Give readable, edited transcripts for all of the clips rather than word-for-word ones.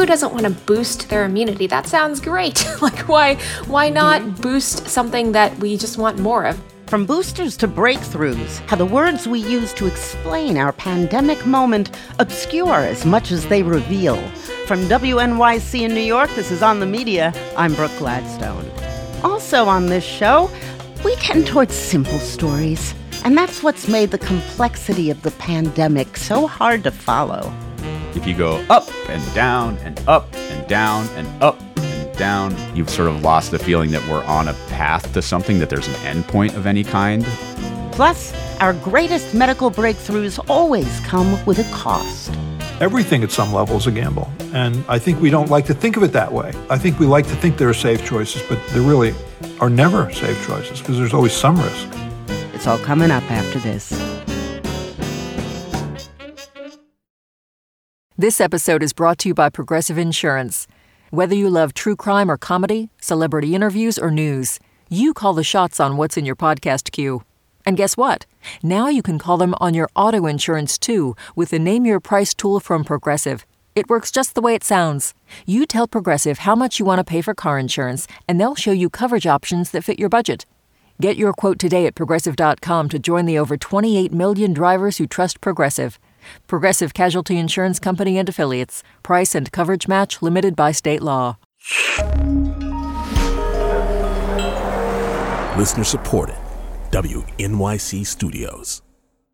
who doesn't want to boost their immunity? That sounds great. Like, why not boost something that we just want more of? From boosters to breakthroughs, how the words we use to explain our pandemic moment obscure as much as they reveal. From WNYC in New York, this is On the Media. I'm Brooke Gladstone. Also on this show, we tend towards simple stories. And that's what's made the complexity of the pandemic so hard to follow. If you go up and down and up and down and up and down, you've sort of lost the feeling that we're on a path to something, that there's an end point of any kind. Plus, our greatest medical breakthroughs always come with a cost. Everything at some level is a gamble, and I think we don't like to think of it that way. I think we like to think there are safe choices, but there really are never safe choices because there's always some risk. It's all coming up after this. This episode is brought to you by Progressive Insurance. Whether you love true crime or comedy, celebrity interviews or news, you call the shots on what's in your podcast queue. And guess what? Now you can call them on your auto insurance too with the Name Your Price tool from Progressive. It works just the way it sounds. You tell Progressive how much you want to pay for car insurance, and they'll show you coverage options that fit your budget. Get your quote today at Progressive.com to join the over 28 million drivers who trust Progressive. Progressive Casualty Insurance Company and Affiliates. Price and coverage match limited by state law. Listener supported. WNYC Studios.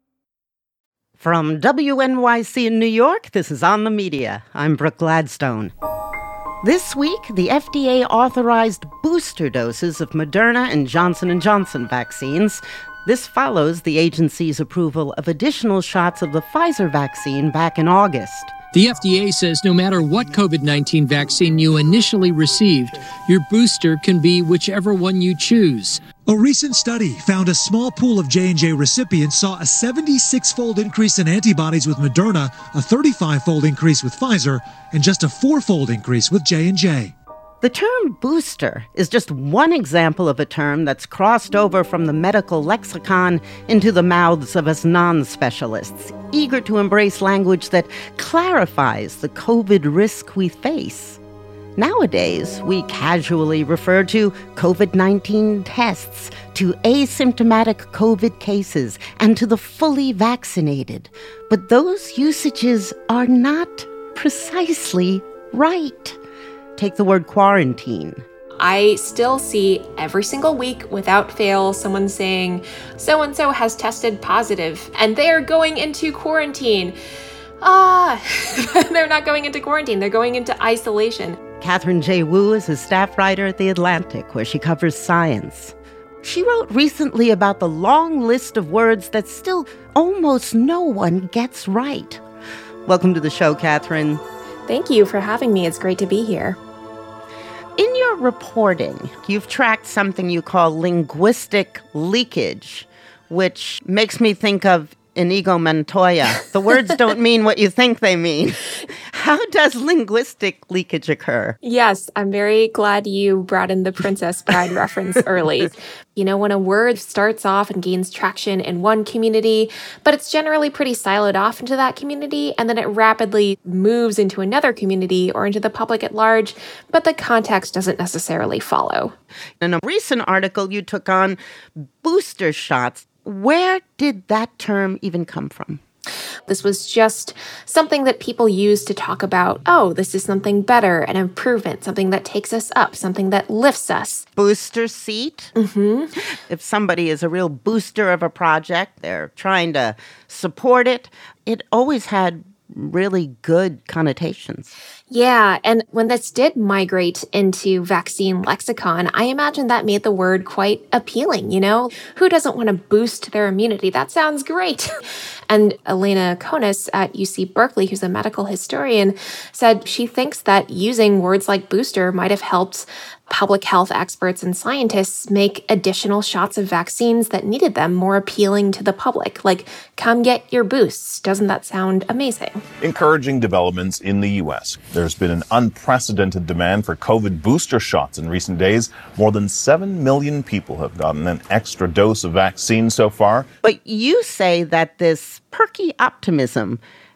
From WNYC in New York, this is On the Media. I'm Brooke Gladstone. This week, the FDA authorized booster doses of Moderna and Johnson & Johnson vaccines. This follows the agency's approval of additional shots of the Pfizer vaccine back in August. The FDA says no matter what COVID-19 vaccine you initially received, your booster can be whichever one you choose. A recent study found a small pool of J&J recipients saw a 76-fold increase in antibodies with Moderna, a 35-fold increase with Pfizer, and just a 4-fold increase with J&J. The term booster is just one example of a term that's crossed over from the medical lexicon into the mouths of us non-specialists, eager to embrace language that clarifies the COVID risk we face. Nowadays, we casually refer to COVID-19 tests, to asymptomatic COVID cases, and to the fully vaccinated. But those usages are not precisely right. Take the word quarantine. I still see every single week, without fail, someone saying, so-and-so has tested positive, and they're going into quarantine. They're not going into quarantine. They're going into isolation. Catherine J. Wu is a staff writer at The Atlantic, where she covers science. She wrote recently about the long list of words that still almost no one gets right. Welcome to the show, Catherine. Thank you for having me. It's great to be here. In your reporting, you've tracked something you call linguistic leakage, which makes me think of Inigo Montoya. The words don't mean what you think they mean. How does linguistic leakage occur? Yes, I'm very glad you brought in the Princess Bride reference early. You know, when a word starts off and gains traction in one community, but it's generally pretty siloed off into that community, and then it rapidly moves into another community or into the public at large, but the context doesn't necessarily follow. In a recent article you took on booster shots, where did that term even come from? This was just something that people use to talk about, oh, this is something better, an improvement, something that takes us up, something that lifts us. Booster seat? Mm-hmm. If somebody is a real booster of a project, they're trying to support it, it always had really good connotations. Yeah, and when this did migrate into vaccine lexicon, I imagine that made the word quite appealing, you know? Who doesn't want to boost their immunity? That sounds great. And Elena Conis at UC Berkeley, who's a medical historian, said she thinks that using words like booster might have helped public health experts and scientists make additional shots of vaccines that needed them more appealing to the public. Like, come get your boosts. Doesn't that sound amazing? Encouraging developments in the U.S. There's been an unprecedented demand for COVID booster shots in recent days. More than 7 million people have gotten an extra dose of vaccine so far. But you say that this perky optimism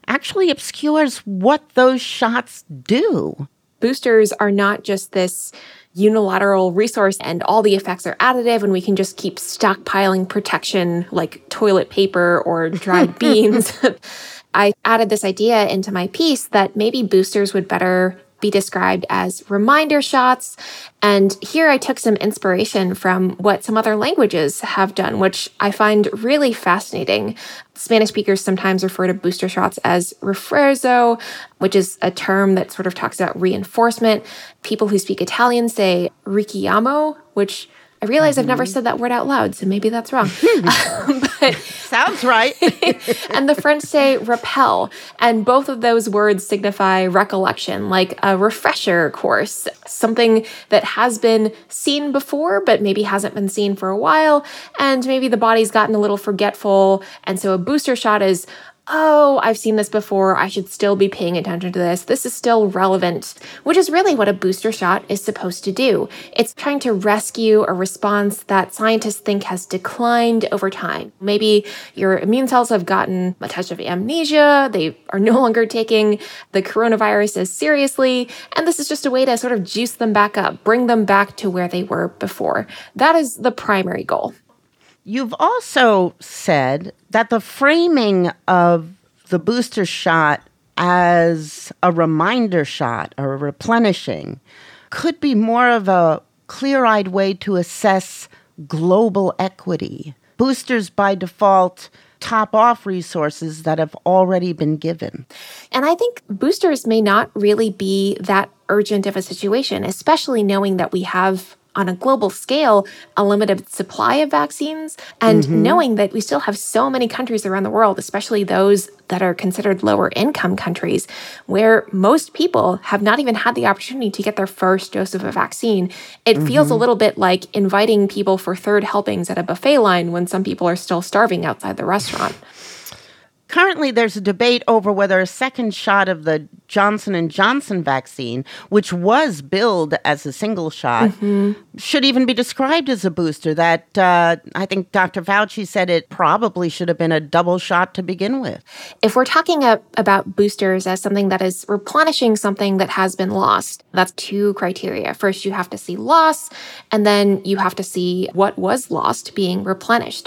actually obscures what those shots do. Boosters are not just this unilateral resource and all the effects are additive and we can just keep stockpiling protection like toilet paper or dried beans. I added this idea into my piece that maybe boosters would better be described as reminder shots. And here I took some inspiration from what some other languages have done, which I find really fascinating. Spanish speakers sometimes refer to booster shots as refuerzo, which is a term that sort of talks about reinforcement. People who speak Italian say richiamo, which I realize I've never said that word out loud, so maybe that's wrong. But sounds right. And the French say rappel, and both of those words signify recollection, like a refresher course, something that has been seen before, but maybe hasn't been seen for a while, and maybe the body's gotten a little forgetful, and so a booster shot is, oh, I've seen this before, I should still be paying attention to this. This is still relevant, which is really what a booster shot is supposed to do. It's trying to rescue a response that scientists think has declined over time. Maybe your immune cells have gotten a touch of amnesia, they are no longer taking the coronavirus as seriously, and this is just a way to sort of juice them back up, bring them back to where they were before. That is the primary goal. You've also said that the framing of the booster shot as a reminder shot or a replenishing could be more of a clear-eyed way to assess global equity. Boosters, by default, top off resources that have already been given. And I think boosters may not really be that urgent of a situation, especially knowing that we have on a global scale, a limited supply of vaccines, and knowing that we still have so many countries around the world, especially those that are considered lower income countries, where most people have not even had the opportunity to get their first dose of a vaccine. It feels a little bit like inviting people for third helpings at a buffet line when some people are still starving outside the restaurant. Currently, there's a debate over whether a second shot of the Johnson & Johnson vaccine, which was billed as a single shot, should even be described as a booster. That I think Dr. Fauci said it probably should have been a double shot to begin with. If we're talking about boosters as something that is replenishing something that has been lost, that's two criteria. First, you have to see loss, and then you have to see what was lost being replenished.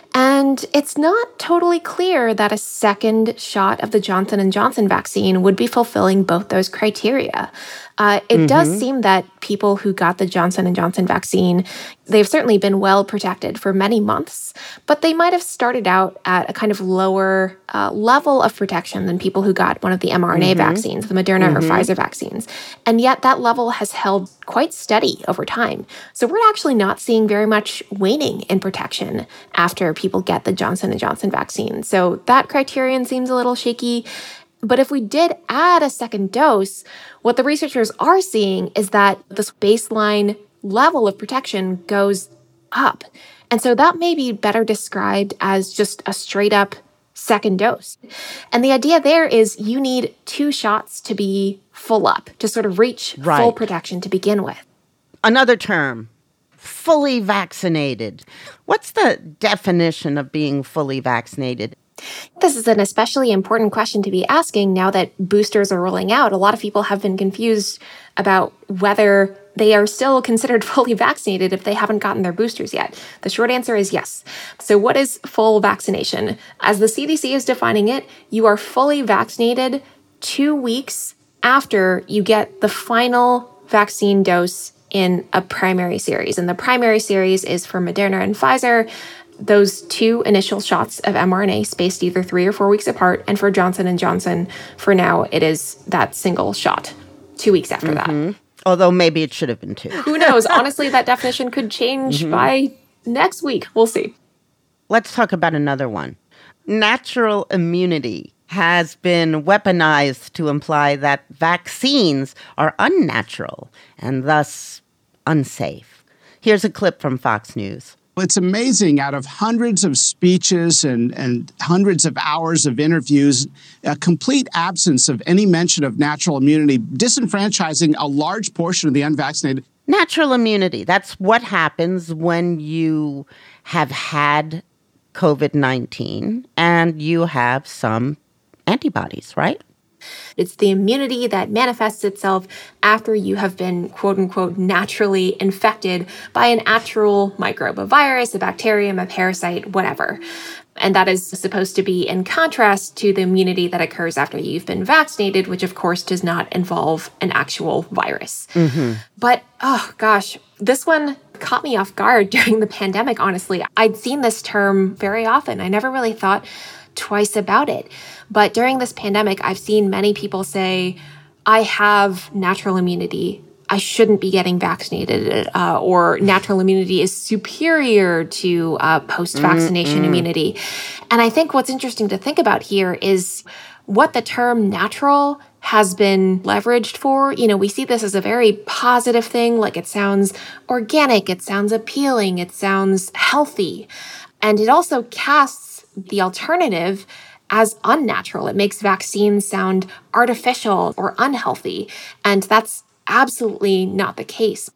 And it's not totally clear that a second shot of the Johnson & Johnson vaccine would be fulfilling both those criteria. It does seem that people who got the Johnson & Johnson vaccine, they've certainly been well protected for many months, but they might have started out at a kind of lower level of protection than people who got one of the mRNA vaccines, the Moderna or Pfizer vaccines. And yet that level has held quite steady over time. So we're actually not seeing very much waning in protection after people get the Johnson & Johnson vaccine. So that criterion seems a little shaky. But if we did add a second dose, what the researchers are seeing is that this baseline level of protection goes up. And so that may be better described as just a straight up second dose. And the idea there is you need 2 shots to be full up, to sort of reach full protection to begin with. Another term, fully vaccinated. What's the definition of being fully vaccinated? This is an especially important question to be asking now that boosters are rolling out. A lot of people have been confused about whether they are still considered fully vaccinated if they haven't gotten their boosters yet. The short answer is yes. So what is full vaccination? As the CDC is defining it, you are fully vaccinated 2 weeks after you get the final vaccine dose in a primary series. And the primary series is for Moderna and Pfizer. Those 2 initial shots of mRNA spaced either 3 or 4 weeks apart. And for Johnson & Johnson, for now, it is that single shot 2 weeks after that. Although maybe it should have been 2. Who knows? Honestly, that definition could change by next week. We'll see. Let's talk about another one. Natural immunity has been weaponized to imply that vaccines are unnatural and thus unsafe. Here's a clip from Fox News. It's amazing, out of hundreds of speeches and hundreds of hours of interviews, a complete absence of any mention of natural immunity, disenfranchising a large portion of the unvaccinated. Natural immunity, that's what happens when you have had COVID-19 and you have some antibodies, right? It's the immunity that manifests itself after you have been, quote unquote, naturally infected by an actual microbe, a virus, a bacterium, a parasite, whatever. And that is supposed to be in contrast to the immunity that occurs after you've been vaccinated, which of course does not involve an actual virus. But, oh gosh, this one caught me off guard during the pandemic, honestly. I'd seen this term very often. I never really thought twice about it. But during this pandemic, I've seen many people say, I have natural immunity. I shouldn't be getting vaccinated, or natural immunity is superior to post-vaccination immunity. And I think what's interesting to think about here is what the term natural has been leveraged for. You know, we see this as a very positive thing, like it sounds organic, it sounds appealing, it sounds healthy. And it also casts the alternative as unnatural. It makes vaccines sound artificial or unhealthy. And that's absolutely not the case.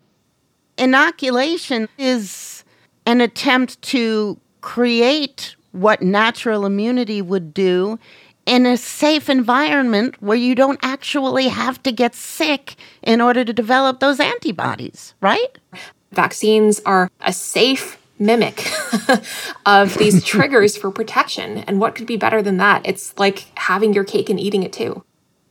Inoculation is an attempt to create what natural immunity would do in a safe environment where you don't actually have to get sick in order to develop those antibodies, right? Vaccines are a safe mimic of these triggers for protection. And what could be better than that? It's like having your cake and eating it too.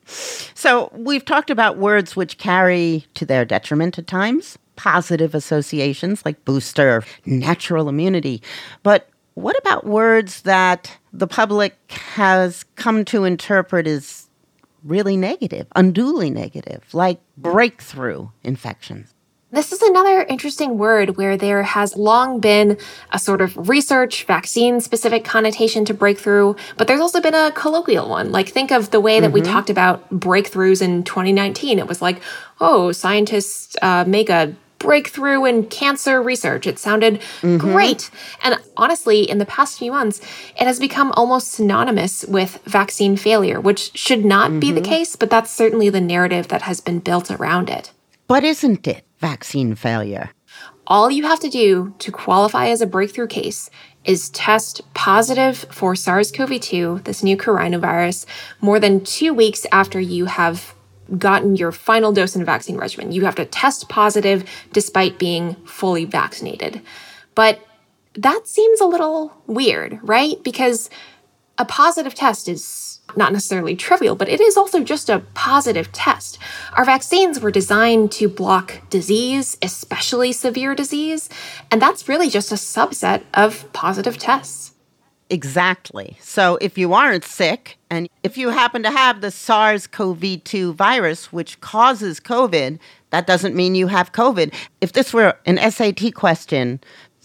So we've talked about words which carry, to their detriment at times, positive associations like booster, natural immunity. But what about words that the public has come to interpret as really negative, unduly negative, like breakthrough infections? This is another interesting word where there has long been a sort of research, vaccine-specific connotation to breakthrough, but there's also been a colloquial one. Like, think of the way that we talked about breakthroughs in 2019. It was like, oh, scientists make a breakthrough in cancer research. It sounded great. And honestly, in the past few months, it has become almost synonymous with vaccine failure, which should not be the case, but that's certainly the narrative that has been built around it. But isn't it vaccine failure? All you have to do to qualify as a breakthrough case is test positive for SARS-CoV-2, this new coronavirus, more than 2 weeks after you have gotten your final dose in a vaccine regimen. You have to test positive despite being fully vaccinated. But that seems a little weird, right? Because a positive test is not necessarily trivial, but it is also just a positive test. Our vaccines were designed to block disease, especially severe disease, and that's really just a subset of positive tests. Exactly. So if you aren't sick, and if you happen to have the SARS-CoV-2 virus, which causes COVID, that doesn't mean you have COVID. If this were an SAT question,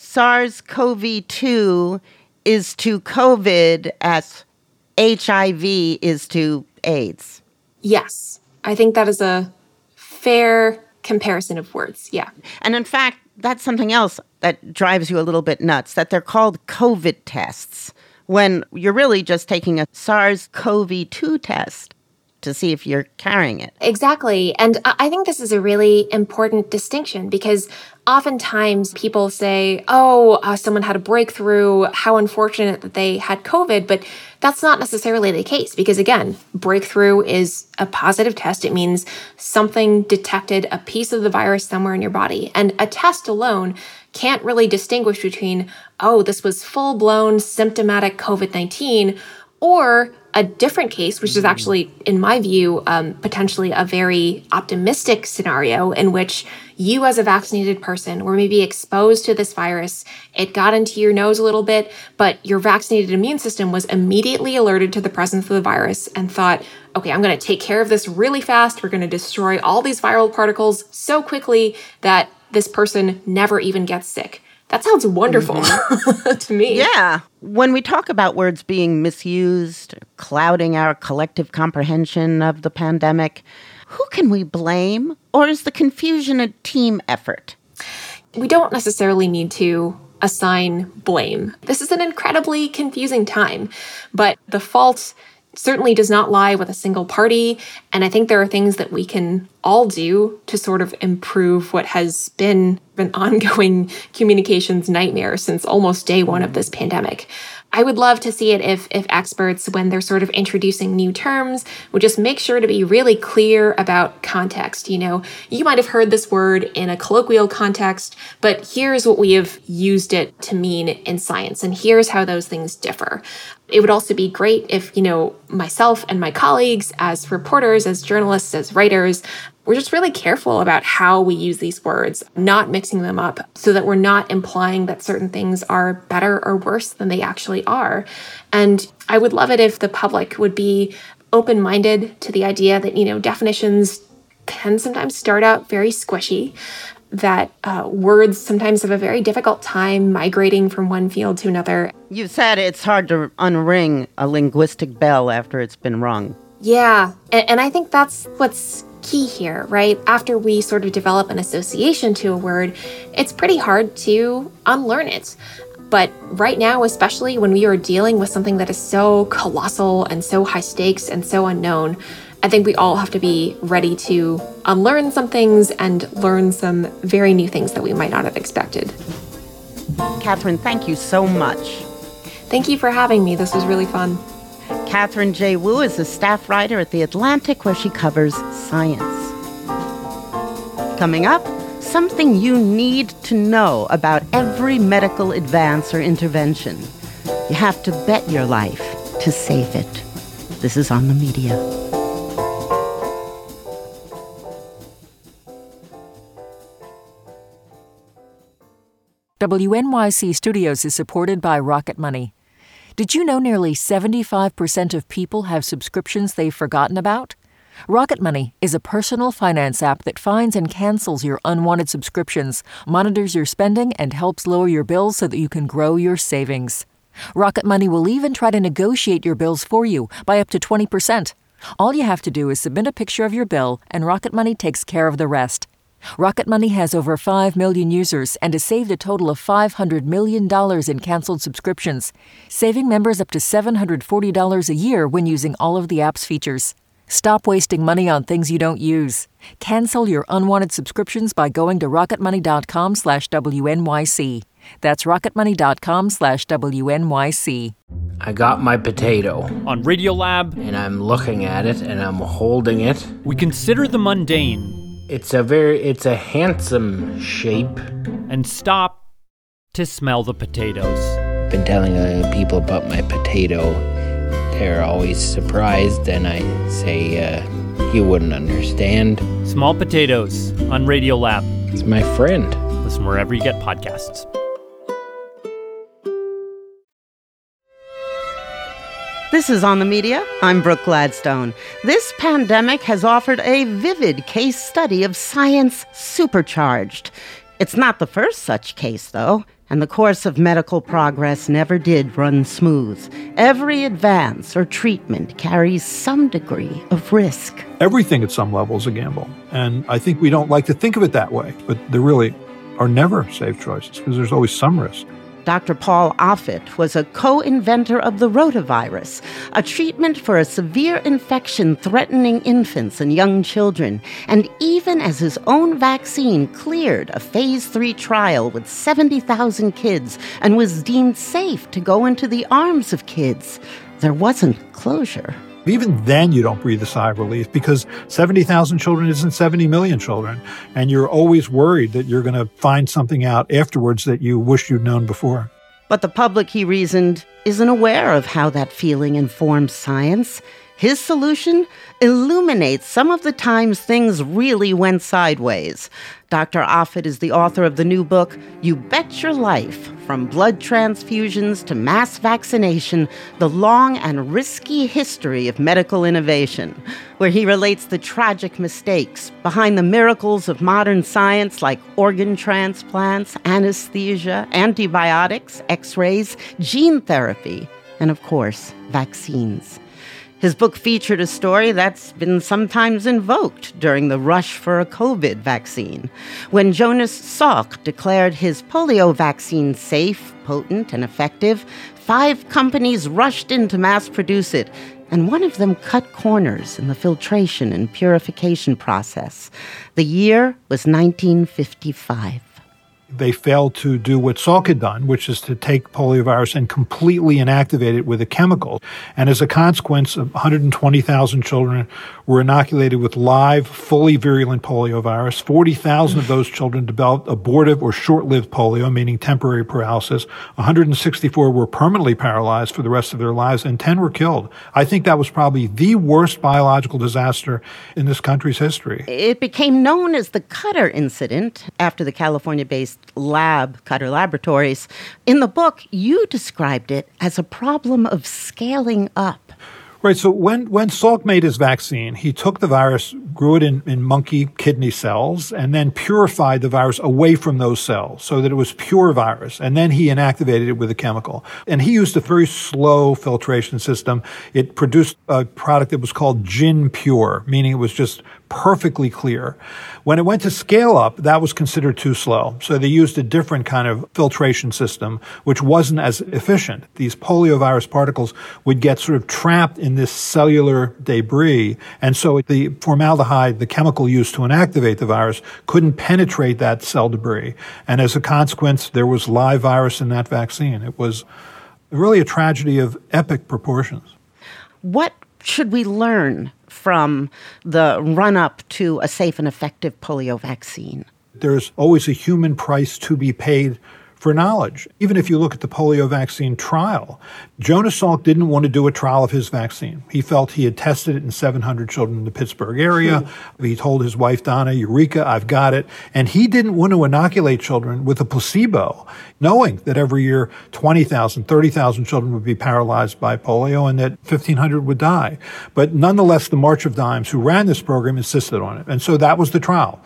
SARS-CoV-2 is to COVID as HIV is to AIDS. Yes, I think that is a fair comparison of words, yeah. And in fact, that's something else that drives you a little bit nuts, that they're called COVID tests, when you're really just taking a SARS-CoV-2 test to see if you're carrying it. Exactly. And I think this is a really important distinction because oftentimes people say, someone had a breakthrough, how unfortunate that they had COVID, but that's not necessarily the case because, again, breakthrough is a positive test. It means something detected a piece of the virus somewhere in your body. And a test alone can't really distinguish between, this was full-blown symptomatic COVID-19 or a different case, which is actually, in my view, potentially a very optimistic scenario in which you as a vaccinated person were maybe exposed to this virus. It got into your nose a little bit, but your vaccinated immune system was immediately alerted to the presence of the virus and thought, okay, I'm going to take care of this really fast. We're going to destroy all these viral particles so quickly that this person never even gets sick. That sounds wonderful to me. Yeah. When we talk about words being misused, clouding our collective comprehension of the pandemic, who can we blame? Or is the confusion a team effort? We don't necessarily need to assign blame. This is an incredibly confusing time, but the fault certainly does not lie with a single party. And I think there are things that we can all do to sort of improve what has been an ongoing communications nightmare since almost day one of this pandemic. I would love to see it if experts, when they're sort of introducing new terms, would just make sure to be really clear about context. You might have heard this word in a colloquial context, but here's what we have used it to mean in science, and here's how those things differ. It would also be great if, myself and my colleagues as reporters, as journalists, as writers, we're just really careful about how we use these words, not mixing them up so that we're not implying that certain things are better or worse than they actually are. And I would love it if the public would be open-minded to the idea that, definitions can sometimes start out very squishy, that words sometimes have a very difficult time migrating from one field to another. You said it's hard to unring a linguistic bell after it's been rung. Yeah, and I think that's what's key here, right? After we sort of develop an association to a word, it's pretty hard to unlearn it. But right now, especially when we are dealing with something that is so colossal and so high stakes and so unknown, I think we all have to be ready to unlearn some things and learn some very new things that we might not have expected. Catherine, thank you so much. Thank you for having me. This was really fun. Catherine J. Wu is a staff writer at The Atlantic, where she covers science. Coming up, something you need to know about every medical advance or intervention. You have to bet your life to save it. This is On the Media. WNYC Studios is supported by Rocket Money. Did you know nearly 75% of people have subscriptions they've forgotten about? Rocket Money is a personal finance app that finds and cancels your unwanted subscriptions, monitors your spending, and helps lower your bills so that you can grow your savings. Rocket Money will even try to negotiate your bills for you by up to 20%. All you have to do is submit a picture of your bill, and Rocket Money takes care of the rest. Rocket Money has over 5 million users and has saved a total of $500 million in canceled subscriptions, saving members up to $740 a year when using all of the app's features. Stop wasting money on things you don't use. Cancel your unwanted subscriptions by going to rocketmoney.com/WNYC. That's rocketmoney.com/WNYC. I got my potato on Radiolab, and I'm looking at it and I'm holding it. We consider the mundane. It's a handsome shape. And stop to smell the potatoes. I've been telling people about my potato. They're always surprised, and I say, you wouldn't understand. Small Potatoes on Radiolab. It's my friend. Listen wherever you get podcasts. This is On the Media. I'm Brooke Gladstone. This pandemic has offered a vivid case study of science supercharged. It's not the first such case, though, and the course of medical progress never did run smooth. Every advance or treatment carries some degree of risk. Everything at some level is a gamble, and I think we don't like to think of it that way, but there really are never safe choices because there's always some risk. Dr. Paul Offit was a co-inventor of the rotavirus, a treatment for a severe infection threatening infants and young children. And even as his own vaccine cleared a phase 3 trial with 70,000 kids and was deemed safe to go into the arms of kids, there wasn't closure. Even then, you don't breathe a sigh of relief because 70,000 children isn't 70 million children. And you're always worried that you're going to find something out afterwards that you wish you'd known before. But the public, he reasoned, isn't aware of how that feeling informs science. His solution illuminates some of the times things really went sideways. Dr. Offit is the author of the new book, You Bet Your Life, From Blood Transfusions to Mass Vaccination, The Long and Risky History of Medical Innovation, where he relates the tragic mistakes behind the miracles of modern science like organ transplants, anesthesia, antibiotics, x-rays, gene therapy, and of course, vaccines. His book featured a story that's been sometimes invoked during the rush for a COVID vaccine. When Jonas Salk declared his polio vaccine safe, potent, and effective, 5 companies rushed in to mass produce it, and one of them cut corners in the filtration and purification process. The year was 1955. They failed to do what Salk had done, which is to take poliovirus and completely inactivate it with a chemical. And as a consequence, 120,000 children were inoculated with live, fully virulent poliovirus. 40,000 of those children developed abortive or short-lived polio, meaning temporary paralysis. 164 were permanently paralyzed for the rest of their lives, and 10 were killed. I think that was probably the worst biological disaster in this country's history. It became known as the Cutter incident after the California-based lab, Cutter Laboratories. In the book, you described it as a problem of scaling up. Right. So when Salk made his vaccine, he took the virus, grew it in monkey kidney cells, and then purified the virus away from those cells so that it was pure virus. And then he inactivated it with a chemical. And he used a very slow filtration system. It produced a product that was called Gin Pure, meaning it was just perfectly clear. When it went to scale up, that was considered too slow. So they used a different kind of filtration system, which wasn't as efficient. These poliovirus particles would get sort of trapped in this cellular debris. And so the formaldehyde, the chemical used to inactivate the virus, couldn't penetrate that cell debris. And as a consequence, there was live virus in that vaccine. It was really a tragedy of epic proportions. What should we learn from the run-up to a safe and effective polio vaccine? There's always a human price to be paid for knowledge. Even if you look at the polio vaccine trial, Jonas Salk didn't want to do a trial of his vaccine. He felt he had tested it in 700 children in the Pittsburgh area. He told his wife, Donna, Eureka, I've got it. And he didn't want to inoculate children with a placebo, knowing that every year 20,000, 30,000 children would be paralyzed by polio and that 1,500 would die. But nonetheless, the March of Dimes, who ran this program, insisted on it. And so that was the trial.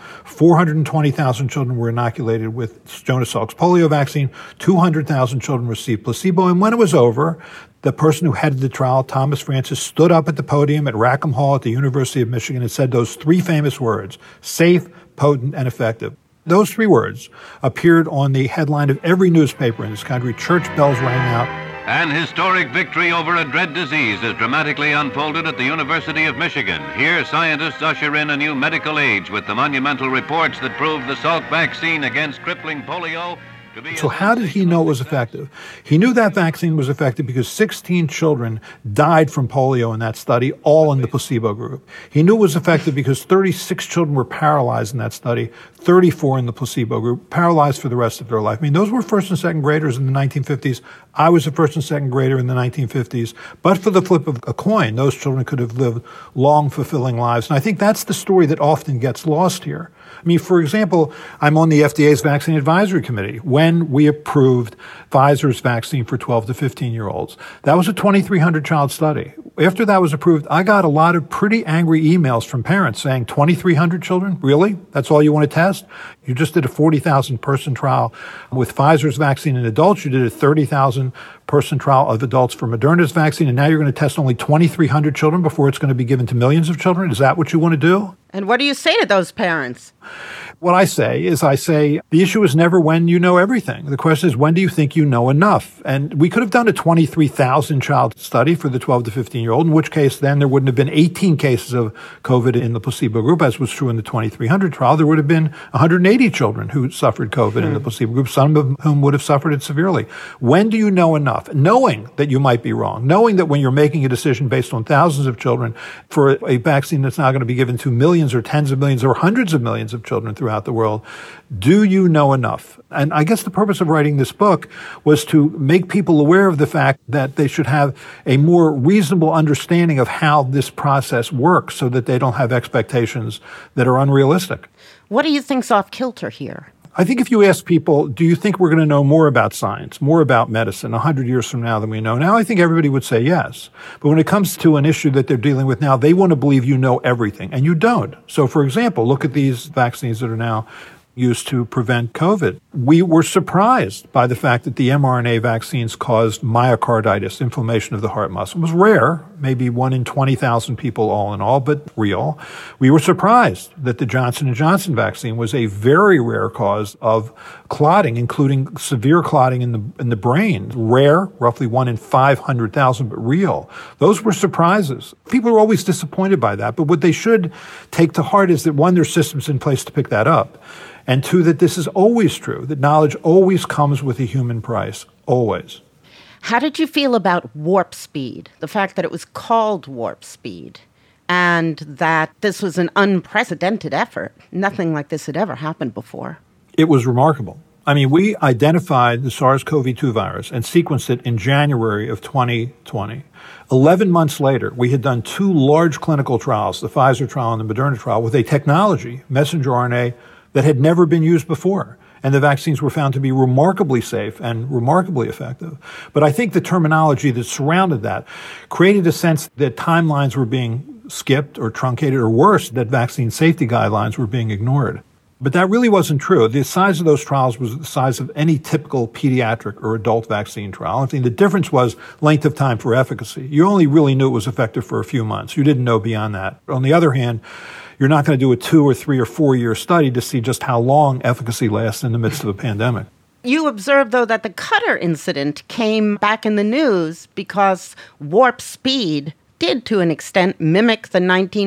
420,000 children were inoculated with Jonas Salk's polio vaccine. 200,000 children received placebo. And when it was over, the person who headed the trial, Thomas Francis, stood up at the podium at Rackham Hall at the University of Michigan and said those three famous words: safe, potent, and effective. Those three words appeared on the headline of every newspaper in this country. Church bells rang out. An historic victory over a dread disease is dramatically unfolded at the University of Michigan. Here, scientists usher in a new medical age with the monumental reports that prove the Salk vaccine against crippling polio. So how did he know it was effective? He knew that vaccine was effective because 16 children died from polio in that study, all in the placebo group. He knew it was effective because 36 children were paralyzed in that study, 34 in the placebo group, paralyzed for the rest of their life. I mean, those were first and second graders in the 1950s. I was a first and second grader in the 1950s. But for the flip of a coin, those children could have lived long, fulfilling lives. And I think that's the story that often gets lost here. I mean, for example, I'm on the FDA's Vaccine Advisory Committee. When we approved Pfizer's vaccine for 12 to 15-year-olds, that was a 2,300 child study. After that was approved, I got a lot of pretty angry emails from parents saying, 2,300 children? Really? That's all you want to test? You just did a 40,000 person trial with Pfizer's vaccine in adults. You did a 30,000 person trial of adults for Moderna's vaccine, and now you're going to test only 2,300 children before it's going to be given to millions of children? Is that what you want to do? And what do you say to those parents? What I say is the issue is never when you know everything. The question is, when do you think you know enough? And we could have done a 23,000 child study for the 12 to 15-year-old, in which case then there wouldn't have been 18 cases of COVID in the placebo group, as was true in the 2,300 trial. There would have been 180 children who suffered COVID in the placebo group, some of whom would have suffered it severely. When do you know enough? Knowing that you might be wrong, knowing that when you're making a decision based on thousands of children for a vaccine that's now going to be given to millions or tens of millions or hundreds of millions of children throughout the world, do you know enough? And I guess the purpose of writing this book was to make people aware of the fact that they should have a more reasonable understanding of how this process works so that they don't have expectations that are unrealistic. What do you think's off kilter here? I think if you ask people, do you think we're going to know more about science, more about medicine 100 years from now than we know now? I think everybody would say yes. But when it comes to an issue that they're dealing with now, they want to believe you know everything, and you don't. So, for example, look at these vaccines that are now used to prevent COVID. We were surprised by the fact that the mRNA vaccines caused myocarditis, inflammation of the heart muscle. It was rare, maybe 1 in 20,000 people all in all, but real. We were surprised that the Johnson & Johnson vaccine was a very rare cause of clotting, including severe clotting in the brain. Rare, roughly 1 in 500,000, but real. Those were surprises. People are always disappointed by that, but what they should take to heart is that, one, there's systems in place to pick that up. And two, that this is always true, that knowledge always comes with a human price, always. How did you feel about warp speed, the fact that it was called warp speed, and that this was an unprecedented effort? Nothing like this had ever happened before. It was remarkable. I mean, we identified the SARS-CoV-2 virus and sequenced it in January of 2020. 11 months later, we had done 2 large clinical trials, the Pfizer trial and the Moderna trial, with a technology, messenger RNA, that had never been used before. And the vaccines were found to be remarkably safe and remarkably effective. But I think the terminology that surrounded that created a sense that timelines were being skipped or truncated, or worse, that vaccine safety guidelines were being ignored. But that really wasn't true. The size of those trials was the size of any typical pediatric or adult vaccine trial. I think the difference was length of time for efficacy. You only really knew it was effective for a few months. You didn't know beyond that. On the other hand, you're not going to do a 2 or 3 or 4 year study to see just how long efficacy lasts in the midst of a pandemic. You observed, though, that the Qatar incident came back in the news because warp speed did, to an extent, mimic the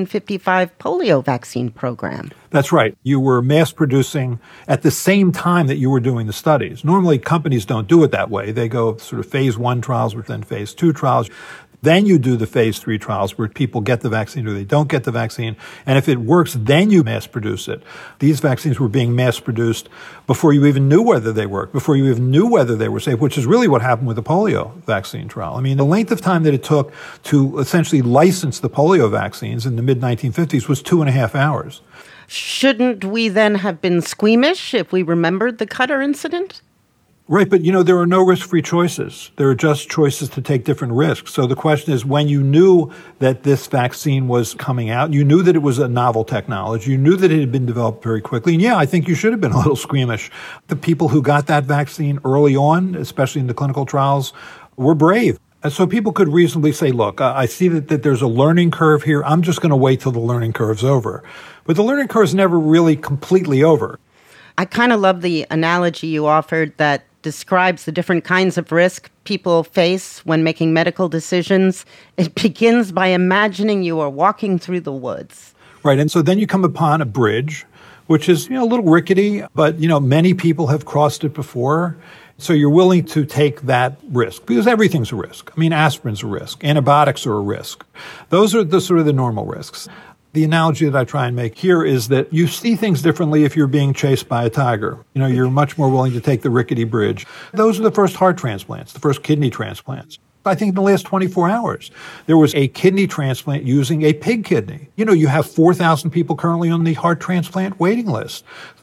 1955 polio vaccine program. That's right. You were mass producing at the same time that you were doing the studies. Normally, companies don't do it that way. They go sort of phase 1 trials, then phase 2 trials. Then you do the phase 3 trials where people get the vaccine or they don't get the vaccine. And if it works, then you mass produce it. These vaccines were being mass produced before you even knew whether they worked, before you even knew whether they were safe, which is really what happened with the polio vaccine trial. I mean, the length of time that it took to essentially license the polio vaccines in the mid-1950s was 2.5 hours. Shouldn't we then have been squeamish if we remembered the Qatar incident? Right, but there are no risk-free choices. There are just choices to take different risks. So the question is, when you knew that this vaccine was coming out, you knew that it was a novel technology, you knew that it had been developed very quickly, and yeah, I think you should have been a little squeamish. The people who got that vaccine early on, especially in the clinical trials, were brave. And so people could reasonably say, look, I see that there's a learning curve here. I'm just going to wait till the learning curve's over. But the learning curve's never really completely over. I kind of love the analogy you offered that describes the different kinds of risk people face when making medical decisions. It begins by imagining you are walking through the woods. Right, and so then you come upon a bridge, which is a little rickety, but many people have crossed it before. So you're willing to take that risk because everything's a risk. I mean, aspirin's a risk. Antibiotics are a risk. Those are the sort of the normal risks. The analogy that I try and make here is that you see things differently if you're being chased by a tiger. You're much more willing to take the rickety bridge. Those are the first heart transplants, the first kidney transplants. I think in the last 24 hours, there was a kidney transplant using a pig kidney. You have 4,000 people currently on the heart transplant waiting list.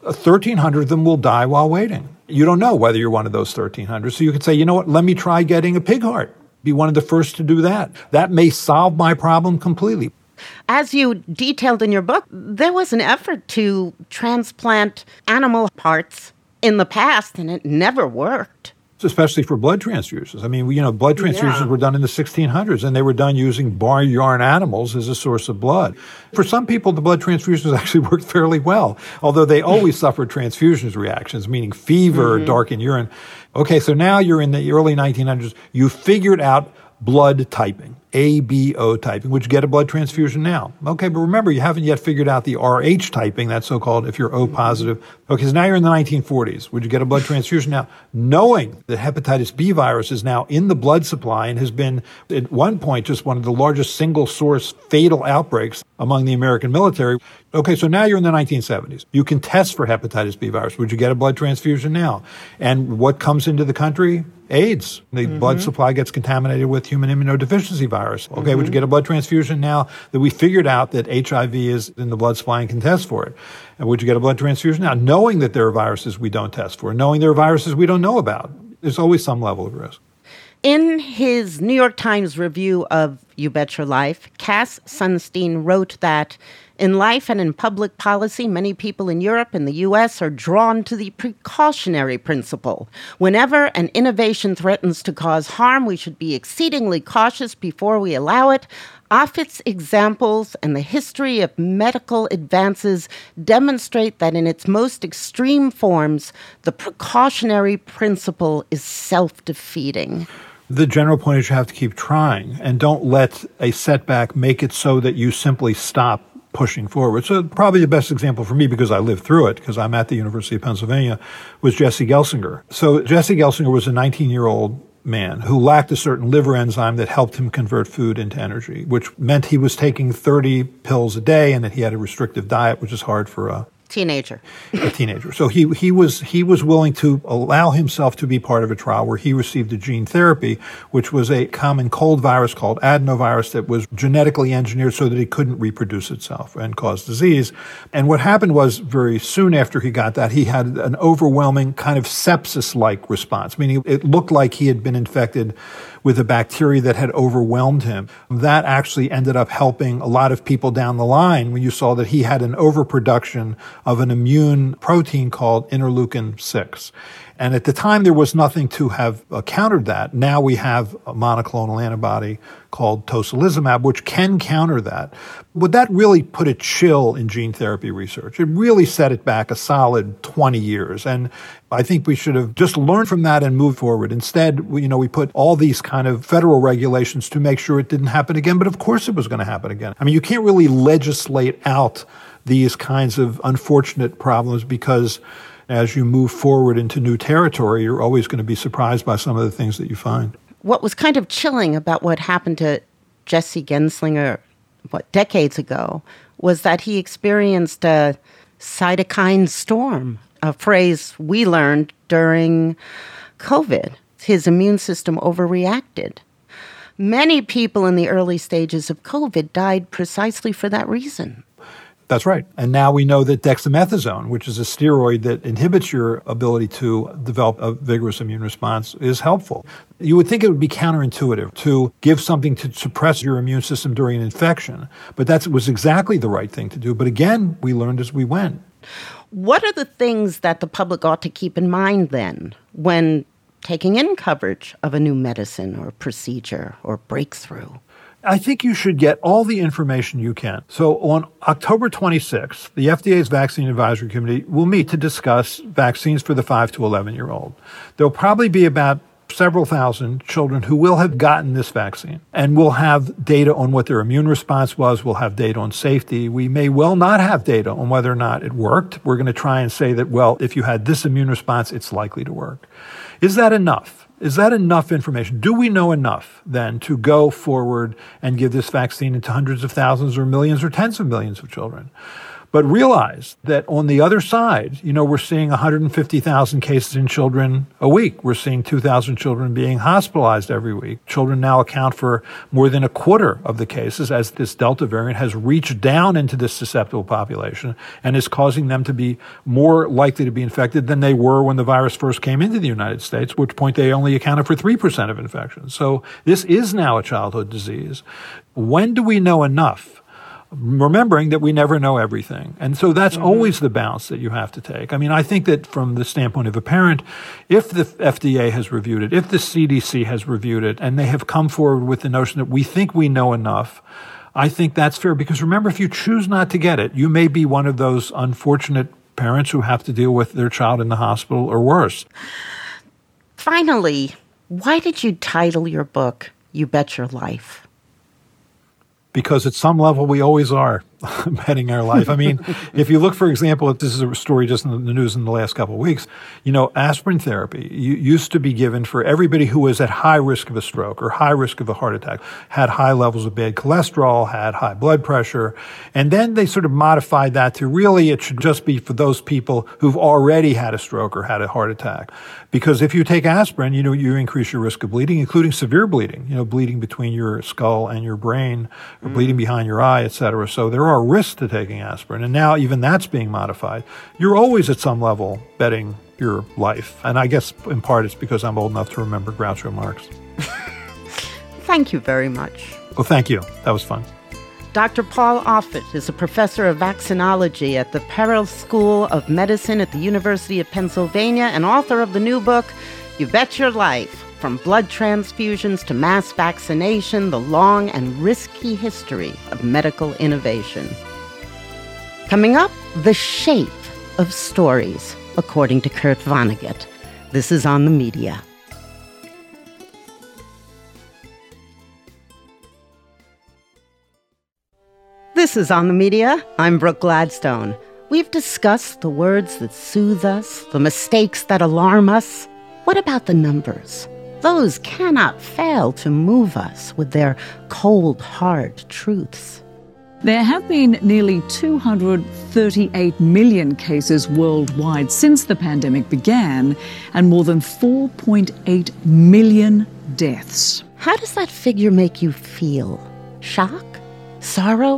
1,300 of them will die while waiting. You don't know whether you're one of those 1,300. So you could say, let me try getting a pig heart. Be one of the first to do that. That may solve my problem completely. As you detailed in your book, there was an effort to transplant animal parts in the past, and it never worked. Especially for blood transfusions. I mean, blood transfusions were done in the 1600s, and they were done using barnyard animals as a source of blood. For some people, the blood transfusions actually worked fairly well, although they always suffered transfusions reactions, meaning fever or darkened urine. Okay, so now you're in the early 1900s. You figured out blood typing, ABO typing. Would you get a blood transfusion now? Okay, but remember, you haven't yet figured out the RH typing, that's so-called if you're O positive. Okay, so now you're in the 1940s. Would you get a blood transfusion now? Knowing that hepatitis B virus is now in the blood supply and has been, at one point, just one of the largest single-source fatal outbreaks among the American military. Okay, so now you're in the 1970s. You can test for hepatitis B virus. Would you get a blood transfusion now? And what comes into the country? AIDS. The blood supply gets contaminated with human immunodeficiency virus. Okay, would you get a blood transfusion now that we figured out that HIV is in the blood supply and can test for it? And would you get a blood transfusion now, knowing that there are viruses we don't test for, knowing there are viruses we don't know about? There's always some level of risk. In his New York Times review of You Bet Your Life, Cass Sunstein wrote that in life and in public policy, many people in Europe and the U.S. are drawn to the precautionary principle. Whenever an innovation threatens to cause harm, we should be exceedingly cautious before we allow it. Offit's examples and the history of medical advances demonstrate that in its most extreme forms, the precautionary principle is self-defeating. The general point is you have to keep trying and don't let a setback make it so that you simply stop pushing forward. So probably the best example for me, because I lived through it, because I'm at the University of Pennsylvania, was Jesse Gelsinger. So Jesse Gelsinger was a 19-year-old man who lacked a certain liver enzyme that helped him convert food into energy, which meant he was taking 30 pills a day and that he had a restrictive diet, which is hard for a teenager. So he was willing to allow himself to be part of a trial where he received a gene therapy, which was a common cold virus called adenovirus that was genetically engineered so that it couldn't reproduce itself and cause disease. And what happened was, very soon after he got that, he had an overwhelming kind of sepsis-like response, meaning it looked like he had been infected with a bacteria that had overwhelmed him. That actually ended up helping a lot of people down the line when you saw that he had an overproduction of an immune protein called interleukin-6. And at the time, there was nothing to have countered that. Now we have a monoclonal antibody called tocilizumab, which can counter that. But that really put a chill in gene therapy research. It really set it back a solid 20 years. And I think we should have just learned from that and moved forward. Instead, we put all these kind of federal regulations to make sure it didn't happen again. But of course it was going to happen again. I mean, you can't really legislate out these kinds of unfortunate problems, because as you move forward into new territory, you're always going to be surprised by some of the things that you find. What was kind of chilling about what happened to Jesse Gelsinger, decades ago, was that he experienced a cytokine storm, a phrase we learned during COVID. His immune system overreacted. Many people in the early stages of COVID died precisely for that reason. That's right. And now we know that dexamethasone, which is a steroid that inhibits your ability to develop a vigorous immune response, is helpful. You would think it would be counterintuitive to give something to suppress your immune system during an infection, but that was exactly the right thing to do. But again, we learned as we went. What are the things that the public ought to keep in mind then when taking in coverage of a new medicine or procedure or breakthrough? I think you should get all the information you can. So on October 26th, the FDA's Vaccine Advisory Committee will meet to discuss vaccines for the 5 to 11-year-old. There'll probably be about several thousand children who will have gotten this vaccine, and we'll have data on what their immune response was. We'll have data on safety. We may well not have data on whether or not it worked. We're going to try and say that, well, if you had this immune response, it's likely to work. Is that enough? Is that enough information? Do we know enough then to go forward and give this vaccine into hundreds of thousands or millions or tens of millions of children? But realize that on the other side, we're seeing 150,000 cases in children a week. We're seeing 2,000 children being hospitalized every week. Children now account for more than a quarter of the cases as this Delta variant has reached down into this susceptible population and is causing them to be more likely to be infected than they were when the virus first came into the United States, at which point they only accounted for 3% of infections. So this is now a childhood disease. When do we know enough? Remembering that we never know everything. And so that's always the balance that you have to take. I mean, I think that from the standpoint of a parent, if the FDA has reviewed it, if the CDC has reviewed it, and they have come forward with the notion that we think we know enough, I think that's fair. Because remember, if you choose not to get it, you may be one of those unfortunate parents who have to deal with their child in the hospital or worse. Finally, why did you title your book, You Bet Your Life? Because at some level, we always are betting our life. I mean, if you look, for example, this is a story just in the news in the last couple of weeks, aspirin therapy used to be given for everybody who was at high risk of a stroke or high risk of a heart attack, had high levels of bad cholesterol, had high blood pressure. And then they sort of modified that to really it should just be for those people who've already had a stroke or had a heart attack. Because if you take aspirin, you increase your risk of bleeding, including severe bleeding, bleeding between your skull and your brain, or bleeding behind your eye, et cetera. So there are risks to taking aspirin. And now even that's being modified. You're always at some level betting your life. And I guess in part it's because I'm old enough to remember Groucho Marx. Thank you very much. Well, thank you. That was fun. Dr. Paul Offit is a professor of vaccinology at the Perel School of Medicine at the University of Pennsylvania and author of the new book, You Bet Your Life, From Blood Transfusions to Mass Vaccination, The Long and Risky History of Medical Innovation. Coming up, the shape of stories, according to Kurt Vonnegut. This is On the Media. This is On the Media. I'm Brooke Gladstone. We've discussed the words that soothe us, the mistakes that alarm us. What about the numbers? Those cannot fail to move us with their cold, hard truths. There have been nearly 238 million cases worldwide since the pandemic began, and more than 4.8 million deaths. How does that figure make you feel? Shock? Sorrow?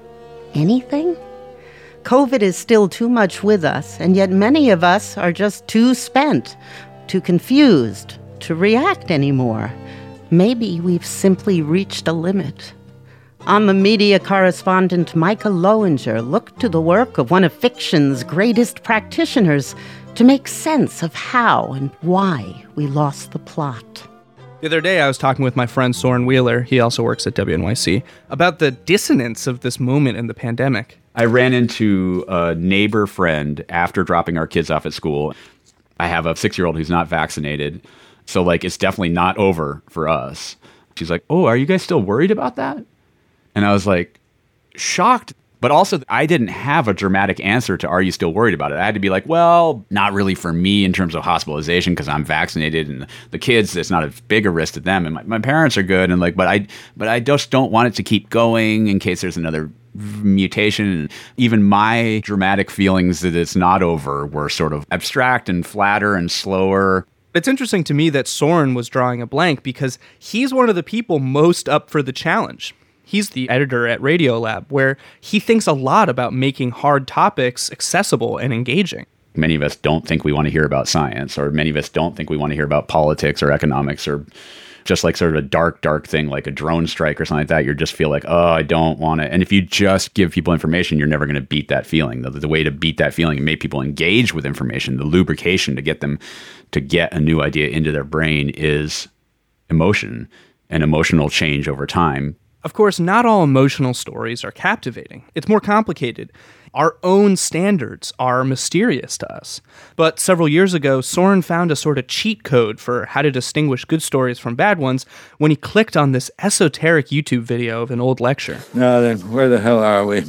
Anything? COVID is still too much with us, and yet many of us are just too spent, too confused to react anymore. Maybe we've simply reached a limit. On the Media correspondent Micah Lowinger looked to the work of one of fiction's greatest practitioners to make sense of how and why we lost the plot. The other day, I was talking with my friend Soren Wheeler, he also works at WNYC, about the dissonance of this moment in the pandemic. I ran into a neighbor friend after dropping our kids off at school. I have a 6-year-old who's not vaccinated, so it's definitely not over for us. She's like, "Oh, are you guys still worried about that?" And I was shocked. But also, I didn't have a dramatic answer to, are you still worried about it? I had to be well, not really for me in terms of hospitalization because I'm vaccinated, and the kids, it's not as big a risk to them. And my parents are good. And but I just don't want it to keep going in case there's another mutation. And even my dramatic feelings that it's not over were sort of abstract and flatter and slower. It's interesting to me that Soren was drawing a blank because he's one of the people most up for the challenge. He's the editor at Radiolab, where he thinks a lot about making hard topics accessible and engaging. Many of us don't think we want to hear about science, or many of us don't think we want to hear about politics or economics, or just sort of a dark thing like a drone strike or something like that. You just feel oh, I don't want to. And if you just give people information, you're never going to beat that feeling. The way to beat that feeling and make people engage with information, the lubrication to get them to get a new idea into their brain is emotion and emotional change over time. Of course, not all emotional stories are captivating. It's more complicated. Our own standards are mysterious to us. But several years ago, Soren found a sort of cheat code for how to distinguish good stories from bad ones when he clicked on this esoteric YouTube video of an old lecture. Now then, where the hell are we?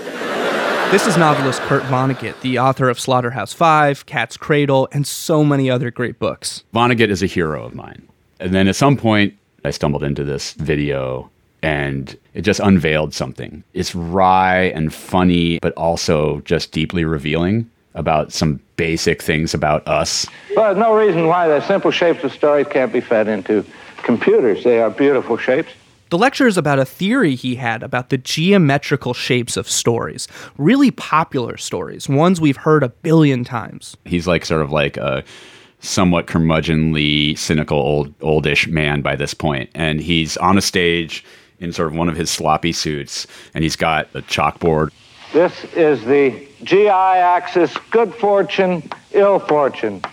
This is novelist Kurt Vonnegut, the author of Slaughterhouse-Five, Cat's Cradle, and so many other great books. Vonnegut is a hero of mine. And then at some point, I stumbled into this video, and it just unveiled something. It's wry and funny, but also just deeply revealing about some basic things about us. Well, there's no reason why the simple shapes of stories can't be fed into computers. They are beautiful shapes. The lecture is about a theory he had about the geometrical shapes of stories. Really popular stories, ones we've heard 1 billion times. He's sort of a somewhat curmudgeonly, cynical, oldish man by this point. And he's on a stage in sort of one of his sloppy suits, and he's got a chalkboard. This is the GI axis, good fortune, ill fortune.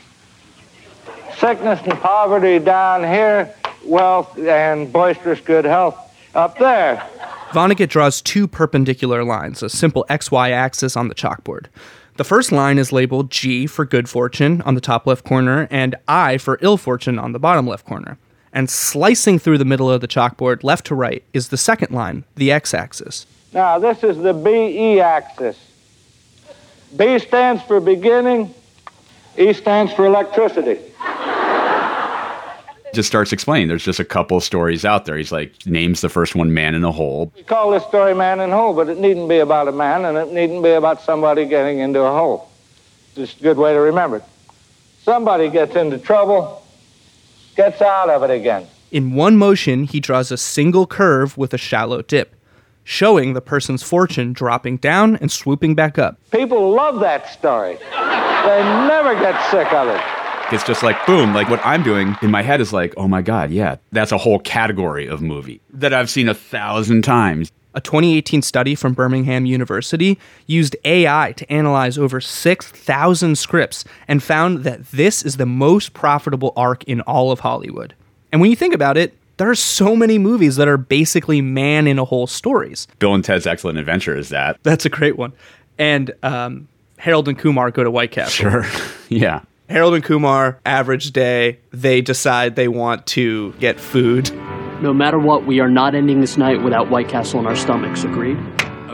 Sickness and poverty down here, wealth and boisterous good health up there. Vonnegut draws 2 perpendicular lines, a simple XY axis on the chalkboard. The first line is labeled G for good fortune on the top left corner and I for ill fortune on the bottom left corner. And slicing through the middle of the chalkboard, left to right, is the second line, the x-axis. Now, this is the BE axis. B stands for beginning, E stands for electricity. Just starts explaining. There's just a couple stories out there. He's names the first one Man in a Hole. We call this story Man in a Hole, but it needn't be about a man, and it needn't be about somebody getting into a hole. Just a good way to remember it. Somebody gets into trouble, gets out of it again. In one motion, he draws a single curve with a shallow dip, showing the person's fortune dropping down and swooping back up. People love that story. They never get sick of it. It's just boom, what I'm doing in my head is oh my God, yeah, that's a whole category of movie that I've seen 1,000 times. A 2018 study from Birmingham University used AI to analyze over 6,000 scripts and found that this is the most profitable arc in all of Hollywood. And when you think about it, there are so many movies that are basically man-in-a-hole stories. Bill and Ted's Excellent Adventure is that. That's a great one. And Harold and Kumar go to White Castle. Sure, yeah. Harold and Kumar, average day, they decide they want to get food. No matter what, we are not ending this night without White Castle in our stomachs, agreed? Agreed.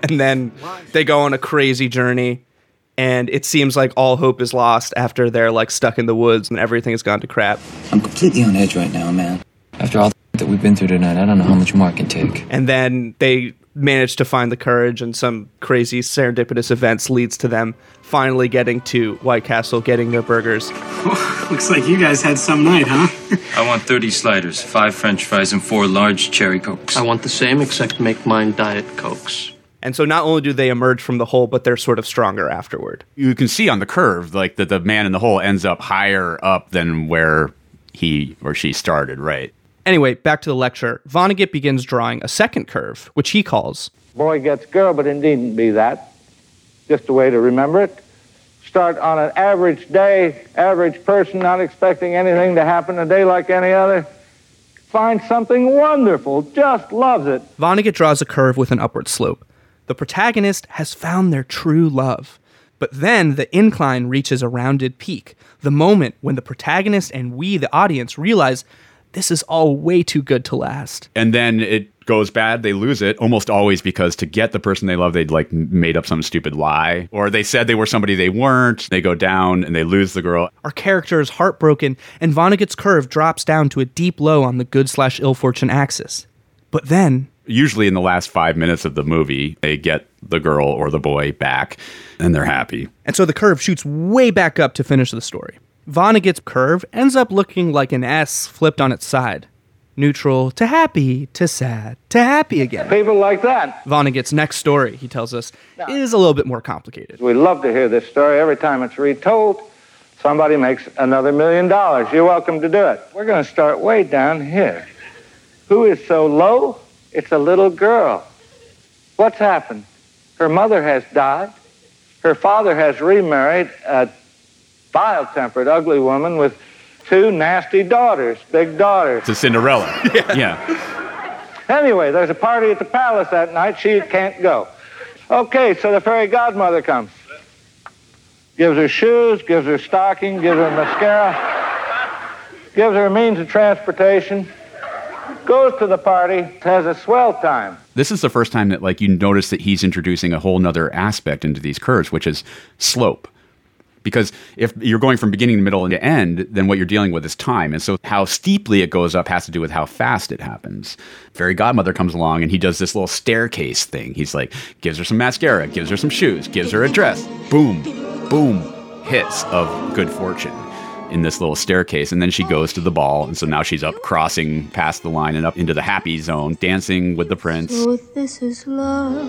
And then they go on a crazy journey, and it seems like all hope is lost after they're like stuck in the woods and everything has gone to crap. I'm completely on edge right now, man. After all that we've been through tonight, I don't know how much more I can take. And then they manage to find the courage, and some crazy serendipitous events leads to them finally getting to White Castle, getting their burgers. Looks like you guys had some night, huh? I want 30 sliders, 5 French fries, and 4 large cherry Cokes. I want the same, except make mine Diet Cokes. And so not only do they emerge from the hole, but they're sort of stronger afterward. You can see on the curve, like, that the man in the hole ends up higher up than where he or she started, right? Anyway, back to the lecture. Vonnegut begins drawing a second curve, which he calls Boy gets girl, but it needn't be that. Just a way to remember it. Start on an average day, average person, not expecting anything to happen a day like any other. Find something wonderful, just loves it. Vonnegut draws a curve with an upward slope. The protagonist has found their true love. But then the incline reaches a rounded peak, the moment when the protagonist and we, the audience, realize this is all way too good to last. And then it goes bad, they lose it, almost always because to get the person they love, they'd like made up some stupid lie. Or they said they were somebody they weren't, they go down and they lose the girl. Our character is heartbroken, and Vonnegut's curve drops down to a deep low on the good/ill fortune axis. But then, usually in the last 5 minutes of the movie, they get the girl or the boy back, and they're happy. And so the curve shoots way back up to finish the story. Vonnegut's curve ends up looking like an S flipped on its side. Neutral to happy to sad to happy again. People like that. Vonnegut's next story, he tells us, is a little bit more complicated. We love to hear this story. Every time it's retold, somebody makes another $1 million. You're welcome to do it. We're going to start way down here. Who is so low? It's a little girl. What's happened? Her mother has died. Her father has remarried a vile-tempered, ugly woman with 2 nasty daughters, big daughters. It's a Cinderella. Yeah. Anyway, there's a party at the palace that night. She can't go. Okay, so the fairy godmother comes. Gives her shoes, gives her stocking, gives her mascara, gives her means of transportation, goes to the party, has a swell time. This is the first time that, like, you notice that he's introducing a whole nother aspect into these curves, which is slope. Because if you're going from beginning to middle and to end, then what you're dealing with is time. And so how steeply it goes up has to do with how fast it happens. Fairy godmother comes along and he does this little staircase thing. He's like, gives her some mascara, gives her some shoes, gives her a dress. Boom, boom, hits of good fortune in this little staircase. And then she goes to the ball. And so now she's up crossing past the line and up into the happy zone, dancing with the prince. So this is love.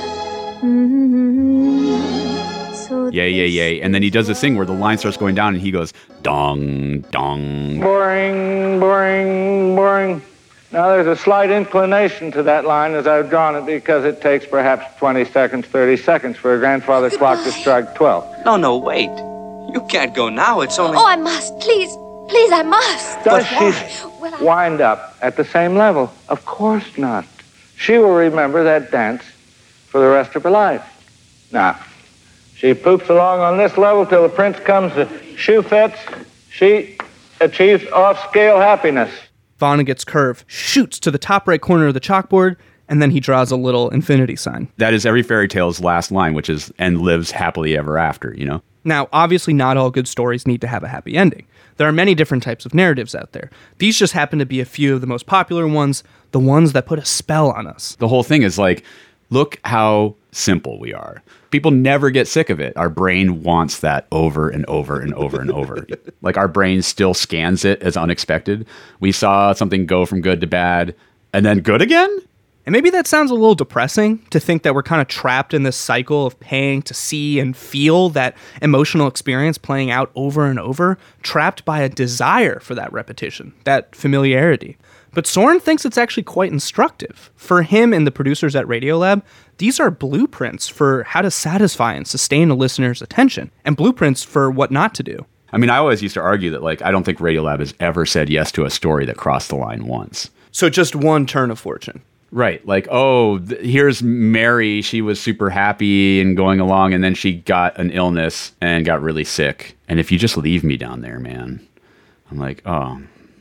Mm-hmm. Yay, yay, yay. And then he does this thing where the line starts going down and he goes, dong, dong. Boring, boring, boring. Now, there's a slight inclination to that line as I've drawn it because it takes perhaps 20 seconds, 30 seconds for a grandfather clock to strike 12. No, wait. You can't go now. It's only... Oh, I must. Please, I must. Does she wind up at the same level? Of course not. She will remember that dance for the rest of her life. Now, she poops along on this level till the prince comes, the shoe fits. She achieves off-scale happiness. Vonnegut's curve shoots to the top right corner of the chalkboard, and then he draws a little infinity sign. That is every fairy tale's last line, which is, and lives happily ever after, you know? Now, obviously not all good stories need to have a happy ending. There are many different types of narratives out there. These just happen to be a few of the most popular ones, the ones that put a spell on us. The whole thing is like, look how simple we are. People never get sick of it. Our brain wants that over and over and over and over. Like our brain still scans it as unexpected. We saw something go from good to bad and then good again? And maybe that sounds a little depressing to think that we're kind of trapped in this cycle of paying to see and feel that emotional experience playing out over and over, trapped by a desire for that repetition, that familiarity. But Soren thinks it's actually quite instructive. For him and the producers at Radiolab, these are blueprints for how to satisfy and sustain a listener's attention, and blueprints for what not to do. I mean, I always used to argue that, like, I don't think Radiolab has ever said yes to a story that crossed the line once. So just one turn of fortune. Right. Like, here's Mary. She was super happy and going along, and then she got an illness and got really sick. And if you just leave me down there, man, I'm like, oh,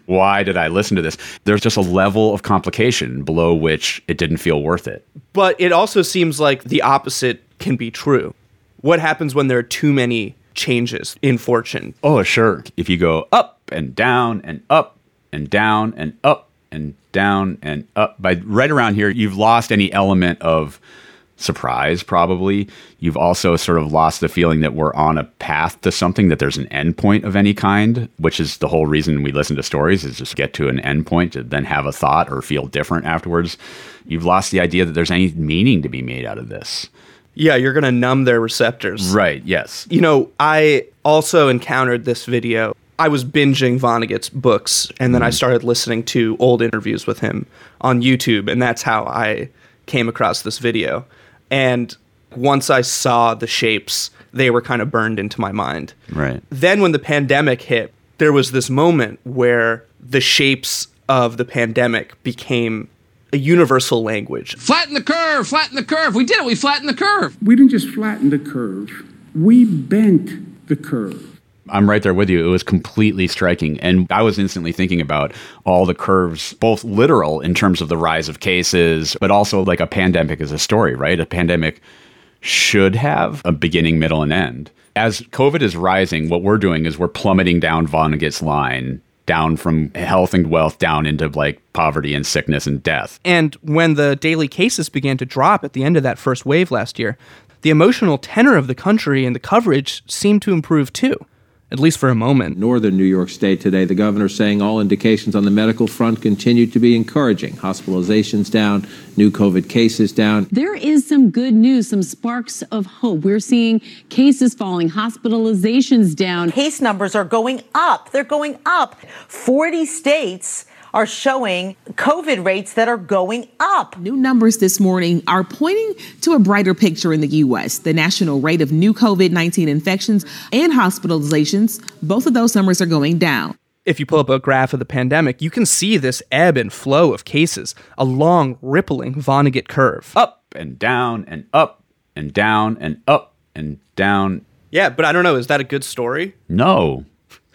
Why did I listen to this? There's just a level of complication below which it didn't feel worth it. But it also seems like the opposite can be true. What happens when there are too many changes in fortune? Oh, sure. If you go up and down and up and down and up and down and up, by right around here, you've lost any element of surprise, probably. You've also sort of lost the feeling that we're on a path to something, that there's an end point of any kind, which is the whole reason we listen to stories, is just get to an end point to then have a thought or feel different afterwards. You've lost the idea that there's any meaning to be made out of this. Yeah, you're going to numb their receptors. Right, yes. You know, I also encountered this video. I was binging Vonnegut's books, and then I started listening to old interviews with him on YouTube, and that's how I came across this video. And once I saw the shapes, they were kind of burned into my mind. Right. Then when the pandemic hit, there was this moment where the shapes of the pandemic became a universal language. Flatten the curve, flatten the curve. We did it, we flattened the curve. We didn't just flatten the curve, we bent the curve. I'm right there with you. It was completely striking. And I was instantly thinking about all the curves, both literal in terms of the rise of cases, but also like a pandemic as a story, right? A pandemic should have a beginning, middle, and end. As COVID is rising, what we're doing is we're plummeting down Vonnegut's line, down from health and wealth down into like poverty and sickness and death. And when the daily cases began to drop at the end of that first wave last year, the emotional tenor of the country and the coverage seemed to improve too. At least for a moment. Northern New York State today, the governor saying all indications on the medical front continue to be encouraging. Hospitalizations down, new COVID cases down. There is some good news, some sparks of hope. We're seeing cases falling, hospitalizations down. Case numbers are going up. They're going up. 40 states are showing COVID rates that are going up. New numbers this morning are pointing to a brighter picture in the U.S. The national rate of new COVID-19 infections and hospitalizations, both of those numbers are going down. If you pull up a graph of the pandemic, you can see this ebb and flow of cases, a long, rippling Vonnegut curve. Up and down and up and down and up and down. Yeah, but I don't know. Is that a good story? No.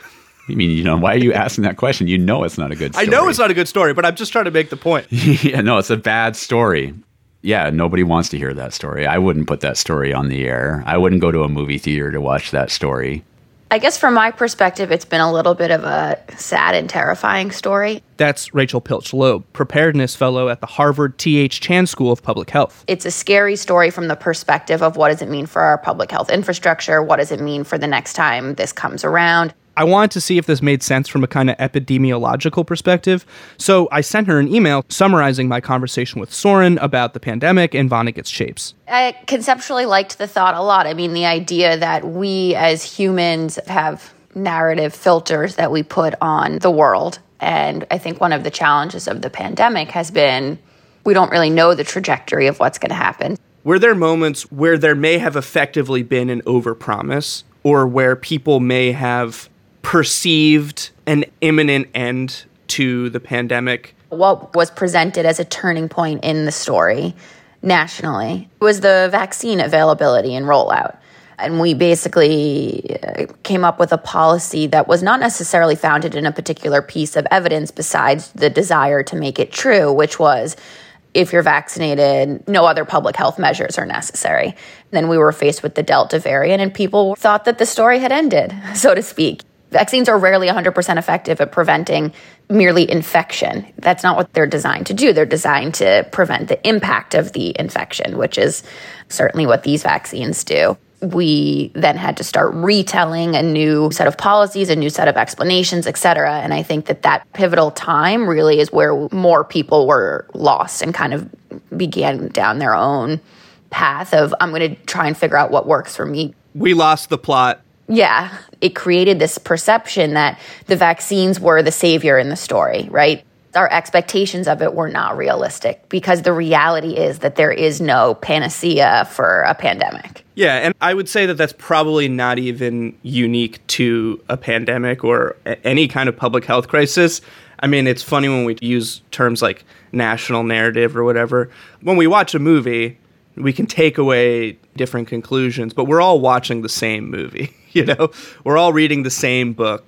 I mean, why are you asking that question? You know it's not a good story. I know it's not a good story, but I'm just trying to make the point. Yeah, no, it's a bad story. Yeah, nobody wants to hear that story. I wouldn't put that story on the air. I wouldn't go to a movie theater to watch that story. I guess from my perspective, it's been a little bit of a sad and terrifying story. That's Rachel Pilch-Loeb, preparedness fellow at the Harvard T.H. Chan School of Public Health. It's a scary story from the perspective of what does it mean for our public health infrastructure? What does it mean for the next time this comes around? I wanted to see if this made sense from a kind of epidemiological perspective, so I sent her an email summarizing my conversation with Soren about the pandemic and Vonnegut's shapes. I conceptually liked the thought a lot. I mean, the idea that we as humans have narrative filters that we put on the world. And I think one of the challenges of the pandemic has been we don't really know the trajectory of what's going to happen. Were there moments where there may have effectively been an overpromise, or where people may have perceived an imminent end to the pandemic? What was presented as a turning point in the story nationally was the vaccine availability and rollout. And we basically came up with a policy that was not necessarily founded in a particular piece of evidence besides the desire to make it true, which was if you're vaccinated, no other public health measures are necessary. Then we were faced with the Delta variant, and people thought that the story had ended, so to speak. Vaccines are rarely 100% effective at preventing merely infection. That's not what they're designed to do. They're designed to prevent the impact of the infection, which is certainly what these vaccines do. We then had to start retelling a new set of policies, a new set of explanations, et cetera. And I think that pivotal time really is where more people were lost and kind of began down their own path of, I'm going to try and figure out what works for me. We lost the plot. Yeah, it created this perception that the vaccines were the savior in the story, right? Our expectations of it were not realistic because the reality is that there is no panacea for a pandemic. Yeah, and I would say that that's probably not even unique to a pandemic or any kind of public health crisis. I mean, it's funny when we use terms like national narrative or whatever. When we watch a movie, we can take away different conclusions, but we're all watching the same movie, We're all reading the same book.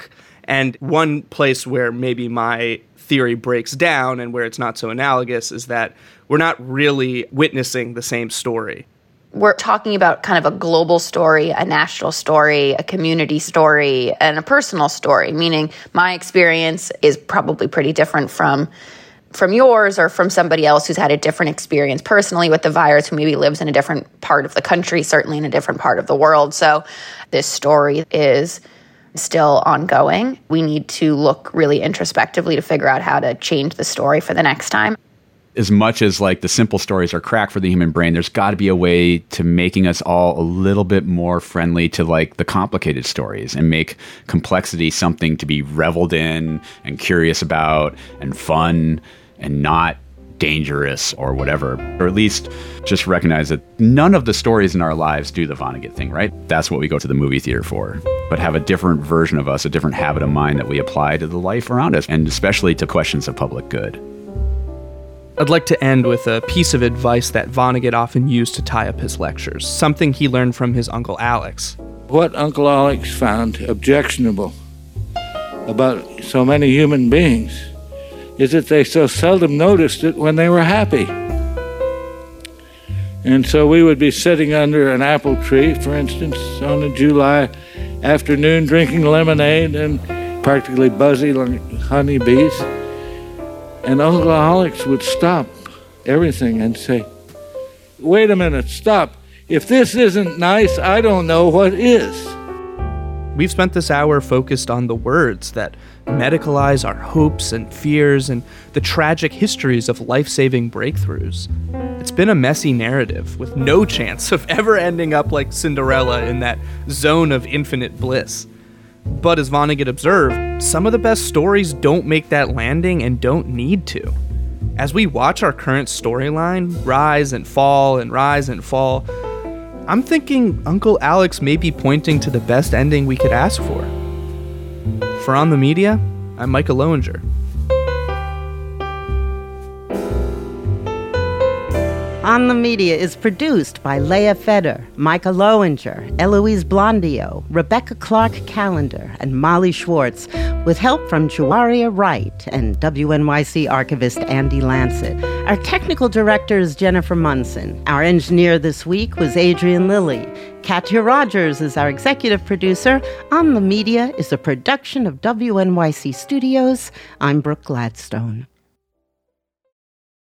And one place where maybe my theory breaks down and where it's not so analogous is that we're not really witnessing the same story. We're talking about kind of a global story, a national story, a community story, and a personal story, meaning my experience is probably pretty different from yours or from somebody else who's had a different experience personally with the virus, who maybe lives in a different part of the country, certainly in a different part of the world. So this story is still ongoing. We need to look really introspectively to figure out how to change the story for the next time. As much as like the simple stories are crack for the human brain, there's got to be a way to making us all a little bit more friendly to like the complicated stories and make complexity something to be reveled in and curious about and fun and not dangerous or whatever. Or at least just recognize that none of the stories in our lives do the Vonnegut thing, right? That's what we go to the movie theater for. But have a different version of us, a different habit of mind that we apply to the life around us, and especially to questions of public good. I'd like to end with a piece of advice that Vonnegut often used to tie up his lectures, something he learned from his Uncle Alex. What Uncle Alex found objectionable about so many human beings is that they so seldom noticed it when they were happy. And so we would be sitting under an apple tree, for instance, on a July afternoon drinking lemonade and practically buzzing like honeybees. And Uncle Alex would stop everything and say, "Wait a minute, stop. If this isn't nice, I don't know what is." We've spent this hour focused on the words that medicalize our hopes and fears and the tragic histories of life-saving breakthroughs. It's been a messy narrative with no chance of ever ending up like Cinderella in that zone of infinite bliss. But as Vonnegut observed, some of the best stories don't make that landing and don't need to. As we watch our current storyline rise and fall and rise and fall, I'm thinking Uncle Alex may be pointing to the best ending we could ask for. For On the Media, I'm Micah Loewinger. On the Media is produced by Leah Feder, Micah Loewinger, Eloise Blondio, Rebecca Clark-Callender, and Molly Schwartz, with help from Juaria Wright and WNYC archivist Andy Lancet. Our technical director is Jennifer Munson. Our engineer this week was Adrian Lilly. Katya Rogers is our executive producer. On the Media is a production of WNYC Studios. I'm Brooke Gladstone.